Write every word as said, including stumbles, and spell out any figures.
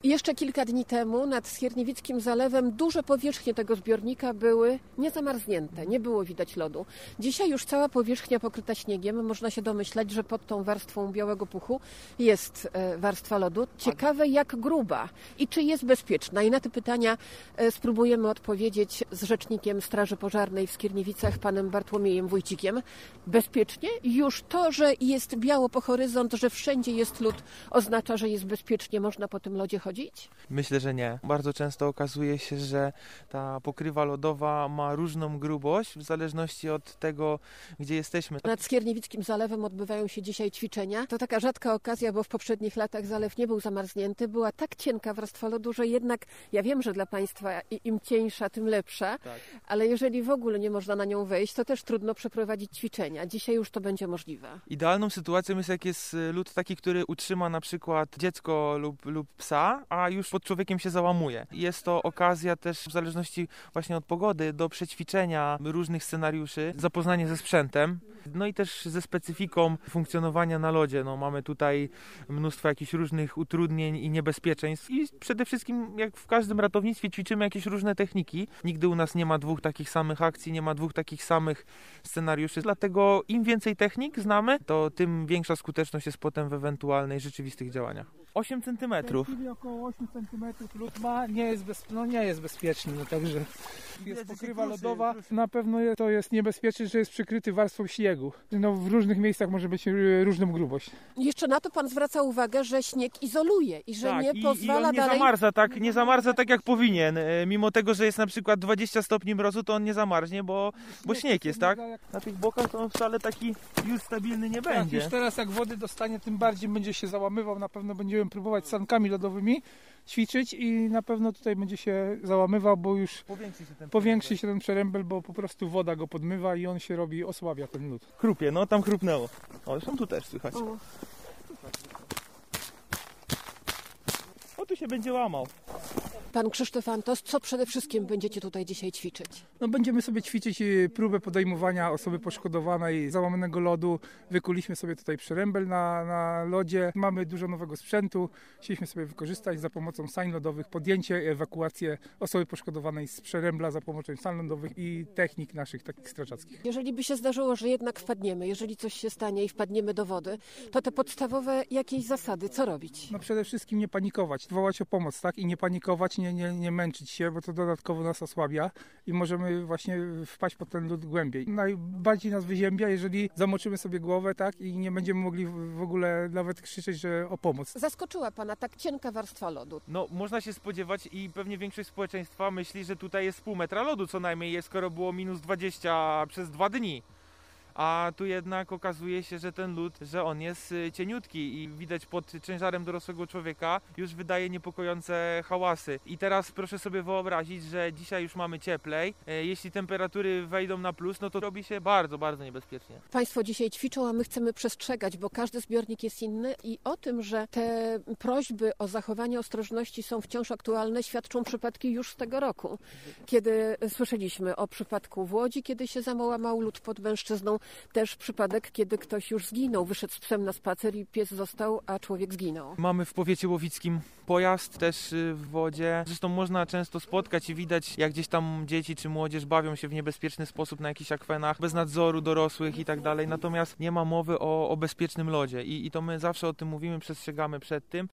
Jeszcze kilka dni temu nad Skierniewickim Zalewem duże powierzchnie tego zbiornika były niezamarznięte, nie było widać lodu. Dzisiaj już cała powierzchnia pokryta śniegiem. Można się domyślać, że pod tą warstwą białego puchu jest warstwa lodu. Ciekawe, jak gruba i czy jest bezpieczna. I na te pytania spróbujemy odpowiedzieć z rzecznikiem Straży Pożarnej w Skierniewicach, panem Bartłomiejem Wójcikiem. Bezpiecznie? Już to, że jest biało po horyzont, że wszędzie jest lód, oznacza, że jest bezpiecznie, można po tym lodzie chodzić? Myślę, że nie. Bardzo często okazuje się, że ta pokrywa lodowa ma różną grubość w zależności od tego, gdzie jesteśmy. Nad Skierniewickim Zalewem odbywają się dzisiaj ćwiczenia. To taka rzadka okazja, bo w poprzednich latach zalew nie był zamarznięty. Była tak cienka warstwa lodu, że jednak, ja wiem, że dla Państwa im cieńsza, tym lepsza, tak. Ale jeżeli w ogóle nie można na nią wejść, to też trudno przeprowadzić ćwiczenia. Dzisiaj już to będzie możliwe. Idealną sytuacją jest, jak jest lód taki, który utrzyma na przykład dziecko lub, lub psa, a już pod człowiekiem się załamuje. Jest to okazja też w zależności właśnie od pogody do przećwiczenia różnych scenariuszy, zapoznanie ze sprzętem, no i też ze specyfiką funkcjonowania na lodzie. No, mamy tutaj mnóstwo jakichś różnych utrudnień i niebezpieczeństw i przede wszystkim, jak w każdym ratownictwie, ćwiczymy jakieś różne techniki. Nigdy u nas nie ma dwóch takich samych akcji, nie ma dwóch takich samych scenariuszy, dlatego im więcej technik znamy, to tym większa skuteczność jest potem w ewentualnych rzeczywistych działaniach. osiem centymetrów. W tej chwili około osiem centymetrów lód ma, nie jest, bez, no nie jest bezpieczny, no także jest pokrywa lodowa. Na pewno jest, to jest niebezpieczne, że jest przykryty warstwą śniegu. No, w różnych miejscach może być różną grubość. Jeszcze na to pan zwraca uwagę, że śnieg izoluje i że tak, nie i, pozwala i on nie dalej... Zamarza, tak, nie zamarza tak jak powinien. Mimo tego, że jest na przykład dwadzieścia stopni mrozu, to on nie zamarznie, bo, bo śnieg jest, tak? Na tych bokach to on wcale taki już stabilny nie będzie. Tak, już teraz jak wody dostanie, tym bardziej będzie się załamywał. Na pewno będziemy próbować sankami lodowymi ćwiczyć i na pewno tutaj będzie się załamywał, bo już powiększy się ten, powiększy się ten przerębel, bo po prostu woda go podmywa i on się robi, osłabia ten lód. Chrupie, no tam chrupnęło. O, zresztą tu też słychać. O, o tu się będzie łamał. Pan Krzysztof Antos, co przede wszystkim będziecie tutaj dzisiaj ćwiczyć? No, będziemy sobie ćwiczyć próbę podejmowania osoby poszkodowanej załamanego lodu. Wykuliśmy sobie tutaj przerębel na, na lodzie. Mamy dużo nowego sprzętu. Chcieliśmy sobie wykorzystać za pomocą sań lodowych podjęcie, ewakuację osoby poszkodowanej z przerębla za pomocą sań lodowych i technik naszych takich strażackich. Jeżeli by się zdarzyło, że jednak wpadniemy, jeżeli coś się stanie i wpadniemy do wody, to te podstawowe jakieś zasady, co robić? No przede wszystkim nie panikować, wołać o pomoc, tak? I nie panikować, nie, nie, nie męczyć się, bo to dodatkowo nas osłabia i możemy właśnie wpaść pod ten lód głębiej. Najbardziej nas wyziębia, jeżeli zamoczymy sobie głowę, tak? I nie będziemy mogli w ogóle nawet krzyczeć, że o pomoc. Zaskoczyła pana tak cienka warstwa lodu? No, można się spodziewać i pewnie większość społeczeństwa myśli, że tutaj jest pół metra lodu co najmniej, jest, skoro było minus dwadzieścia przez dwa dni. A tu jednak okazuje się, że ten lód, że on jest cieniutki i widać pod ciężarem dorosłego człowieka już wydaje niepokojące hałasy. I teraz proszę sobie wyobrazić, że dzisiaj już mamy cieplej. Jeśli temperatury wejdą na plus, no to robi się bardzo, bardzo niebezpiecznie. Państwo dzisiaj ćwiczą, a my chcemy przestrzegać, bo każdy zbiornik jest inny i o tym, że te prośby o zachowanie ostrożności są wciąż aktualne, świadczą przypadki już z tego roku. Kiedy słyszeliśmy o przypadku w Łodzi, kiedy się załamał lód pod mężczyzną, też przypadek, kiedy ktoś już zginął, wyszedł z psem na spacer i pies został, a człowiek zginął. Mamy w powiecie łowickim pojazd też w wodzie. Zresztą można często spotkać i widać, jak gdzieś tam dzieci czy młodzież bawią się w niebezpieczny sposób na jakichś akwenach, bez nadzoru dorosłych i tak dalej. Natomiast nie ma mowy o, o bezpiecznym lodzie I, i to my zawsze o tym mówimy, przestrzegamy przed tym.